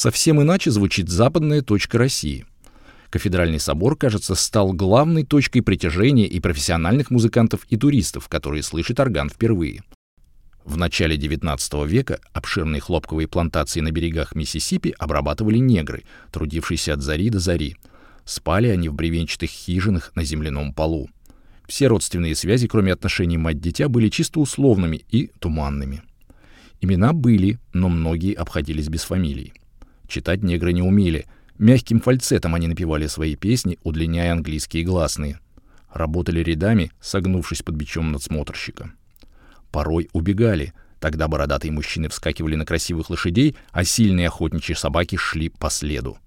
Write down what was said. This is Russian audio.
Совсем иначе звучит западная точка России. Кафедральный собор, кажется, стал главной точкой притяжения и профессиональных музыкантов и туристов, которые слышат орган впервые. В начале XIX века обширные хлопковые плантации на берегах Миссисипи обрабатывали негры, трудившиеся от зари до зари. Спали они в бревенчатых хижинах на земляном полу. Все родственные связи, кроме отношений мать-дитя, были чисто условными и туманными. Имена были, но многие обходились без фамилий. Читать негры не умели. Мягким фальцетом они напевали свои песни, удлиняя английские гласные. Работали рядами, согнувшись под бичом надсмотрщика. Порой убегали. Тогда бородатые мужчины вскакивали на красивых лошадей, а сильные охотничьи собаки шли по следу.